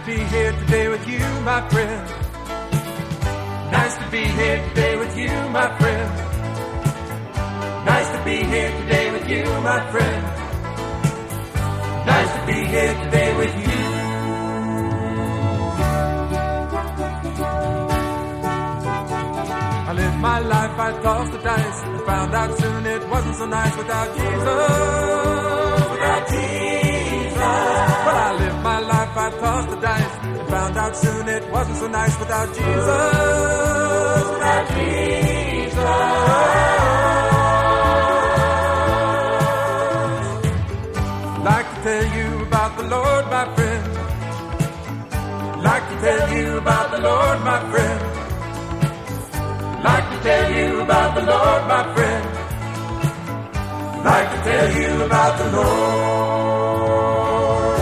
be here today with you, my friend. Nice to be here today with you, my friend. Nice to be here today with you, my friend. Nice to be here today with you. I lived my life, I tossed the dice, and found out soon it wasn't so nice without Jesus. Without Jesus. Well, I lived my life, I tossed the dice, and found out soon it wasn't so nice without Jesus. Without Jesus. Like to tell you about the Lord, my friend. Like to tell you about the Lord, my friend. Like to tell you about the Lord, my friend. Like to tell you about the Lord.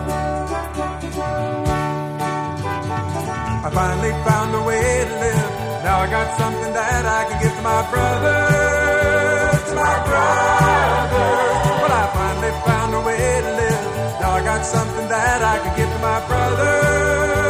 I finally found a way to live. Now I got something that I can give to my brother. To my brother. Well, I finally found a way to live. Now I got something that I can give to my brother.